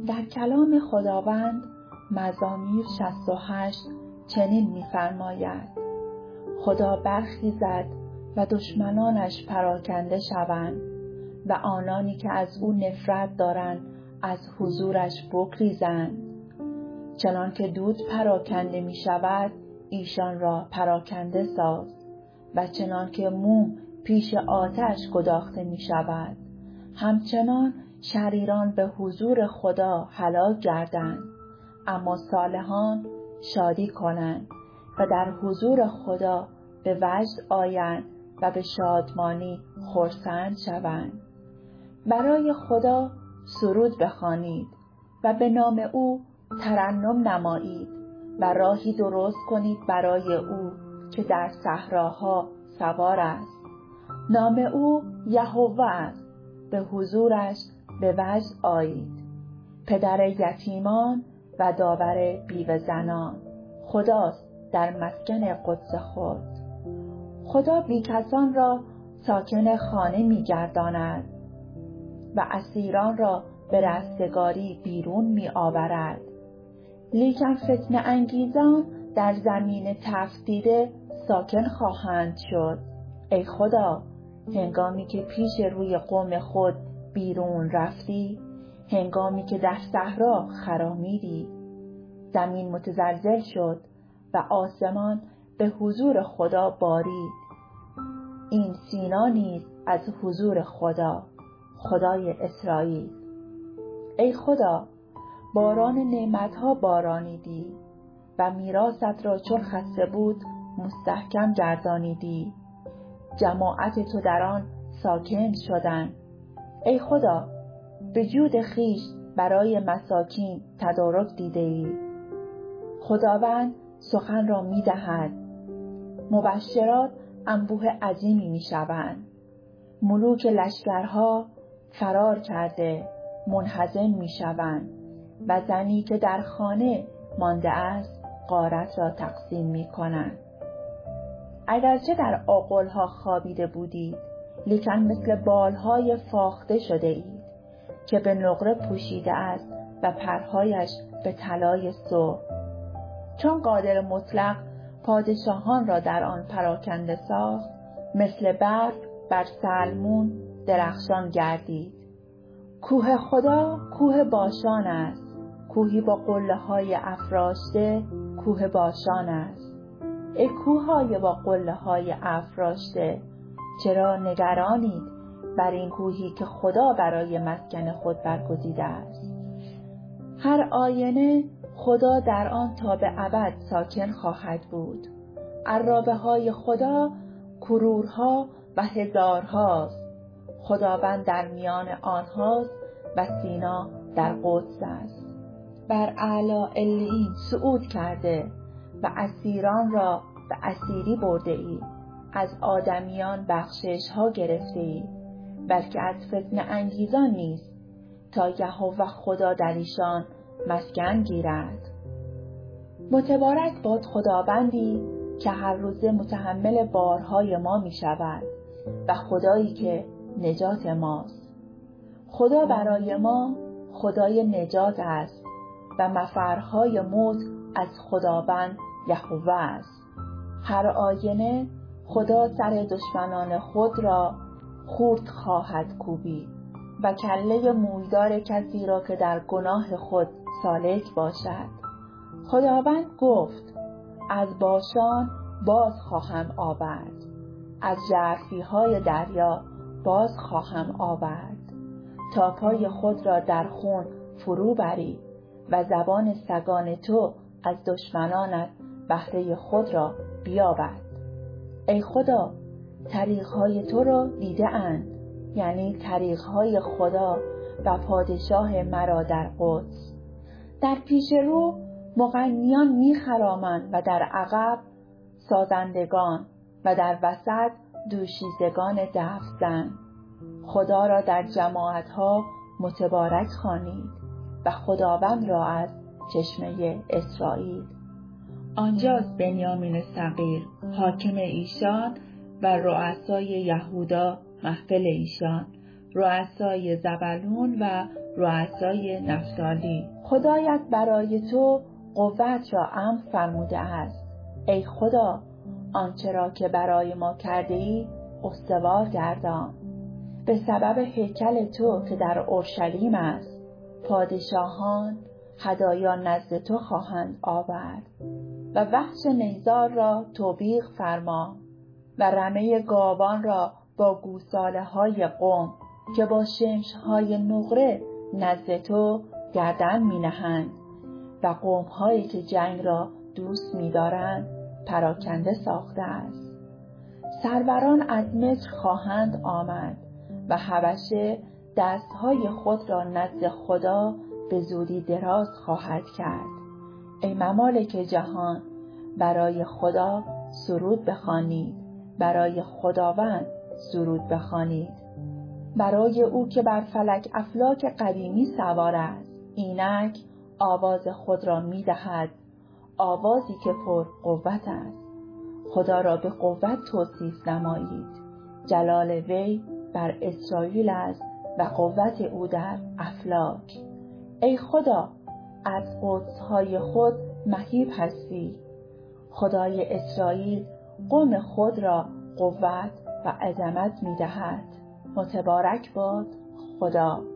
در کلام خداوند مزامیر 68 چنین می‌فرماید: خدا برخیزد و دشمنانش پراکنده شوند و آنانی که از او نفرت دارند از حضورش بگریزند. چنان که دود پراکنده می شود ایشان را پراکنده ساز و چنان که موم پیش آتش گداخته می شود همچنان شریران به حضور خدا هلاک گردند، اما صالحان شادی کنند و در حضور خدا به وجد آیند و به شادمانی خرسند شوند. برای خدا سرود بخوانید و به نام او ترنم نمایید و راهی درست کنید برای او که در صحراها سوار است. نام او یهوه است، به حضورش به وجد آیید. پدر یتیمان و داور بیوه زنان خداست در مسکن قدس خود. خدا بیکسان را ساکن خانه می‌گرداند و اسیران را به رستگاری بیرون می‌آورد. لیکن فتنه انگیزان در زمین تفدیده ساکن خواهند شد. ای خدا، هنگامی که پیش روی قوم خود بیرون رفتی، هنگامی که در صحرا خرامیدی، زمین متزلزل شد و آسمان به حضور خدا بارید. این سینا نیز از حضور خدا، خدای اسرائیل. ای خدا، باران نعمتها بارانیدی و میراثت را چون خسته بود مستحکم گردانیدی. جماعت تو در آن ساکن شدند. ای خدا، به جود خویش برای مساکین تدارک دیده ای. خداوند سخن را می دهد. مبشرات انبوه عظیمی می شوند. ملوک لشکرها فرار کرده منهزم می شوند و زنی که در خانه مانده است غارت را تقسیم می کنند. اگرچه در آغلها خوابیده بودید، لیکن مثل بالهای فاخته شده اید که به نقره پوشیده است و پرهایش به طلای سرخ. چون قادر مطلق پادشاهان را در آن پراکنده ساخت، مثل برف بر سلمون درخشان گردید. کوه خدا کوه باشان است، کوهی با قله‌های افراشته، کوه باشان است. ای کوه‌های با قله‌های افراشته، چرا نگرانید بر این کوهی که خدا برای مسکن خود برگزیده است؟ هر آینه خدا در آن تا به ابد ساکن خواهد بود. عرابه‌های خدا کرورها و هزارهاست. خداوند در میان آنهاست و سینا در قدس است. بر اعلی علیین صعود کرده و اسیران را به اسیری برده ای. از آدمیان بخشش ها گرفته ای، بلکه از فتنه انگیزان نیست تا یهوه خدا در ایشان مسکن گیرد. متبارک باد خداوندی که هر روزه متحمل بارهای ما می شود و خدایی که نجات ماست. خدا برای ما خدای نجات است و مفرهای موت از خداوند یهوه است. هر آینه خدا سر دشمنان خود را خورد خواهد کوبید و کله مویدار کسی را که در گناه خود سالک باشد. خداوند گفت: از باشان باز خواهم آورد، از ژرفی‌های دریا باز خواهم آورد، تا پای خود را در خون فرو بری و زبان سگان تو از دشمنانت بهره خود را بیابد. ای خدا، طریق‌های تو را دیده اند، یعنی طریق‌های خدا و پادشاه مرا در قدس. در پیش رو مغنیان می‌خرامند و در عقب سازندگان و در وسط دوشیزگان دفزن. خدا را در جماعت‌ها متبارک خوانید و خداوند را از چشمه اسرائیل. آنجاست بنیامین صغیر حاکم ایشان و رؤسای یهودا محفل ایشان رؤسای زبلون و رؤسای نفتالی. خدایت برای تو قوت را امر فرموده است. ای خدا، آنچه را که برای ما کرده ای استوار گردان. به سبب هیکل تو که در اورشلیم است، پادشاهان هدایا نزد تو خواهند آورد و وحش نیزار را توبیخ فرما و رمه گاوان را با گوساله های قم که با شمش های نقره نزد تو گردن می نهند و قوم هایی که جنگ را دوست می دارند پراکنده ساخته است. سروران از مصر خواهند آمد و حبشه دستهای خود را نزد خدا به زودی دراز خواهد کرد. ای ممالک جهان، برای خدا سرود بخوانید، برای خداوند سرود بخوانید. برای او که بر فلک افلاک قدیمی سوار است، اینک آواز خود را می دهد، آوازی که پر قوت است. خدا را به قوت توصیف نمایید. جلال وی بر اسرائیل است و قوت او در افلاک. ای خدا، از قدس‌های خود مهیب هستی. خدای اسرائیل قوم خود را قوت و عظمت می دهد. متبارک باد خدا.